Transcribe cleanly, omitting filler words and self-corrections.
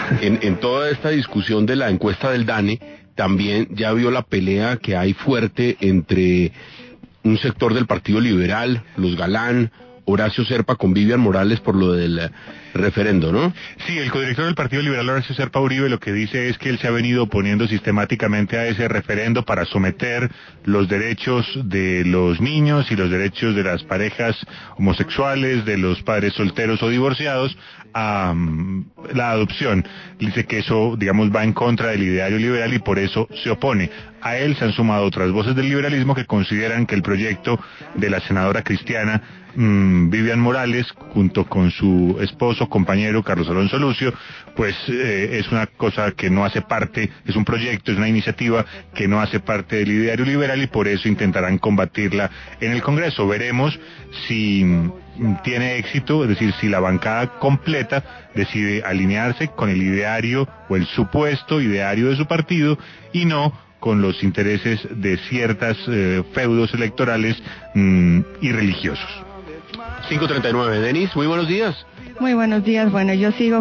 en toda esta discusión de la encuesta del DANE, también ya vio la pelea que hay fuerte entre un sector del Partido Liberal, los Galán, Horacio Serpa con Vivian Morales por lo del referendo, ¿no? Sí, el codirector del Partido Liberal, Horacio Serpa Uribe, lo que dice es que él se ha venido oponiendo sistemáticamente a ese referendo para someter los derechos de los niños y los derechos de las parejas homosexuales, de los padres solteros o divorciados, a la adopción. Dice que eso, digamos, va en contra del ideario liberal y por eso se opone. A él se han sumado otras voces del liberalismo que consideran que el proyecto de la senadora cristiana Vivian Morales, junto con su esposo, compañero Carlos Alonso Lucio, pues es una cosa que no hace parte, es un proyecto, es una iniciativa que no hace parte del ideario liberal y por eso intentarán combatirla en el Congreso. Veremos si tiene éxito, es decir, si la bancada completa decide alinearse con el ideario o el supuesto ideario de su partido y no con los intereses de ciertas feudos electorales y religiosos. 5:39. Denis, muy buenos días. Muy buenos días. Bueno, yo sigo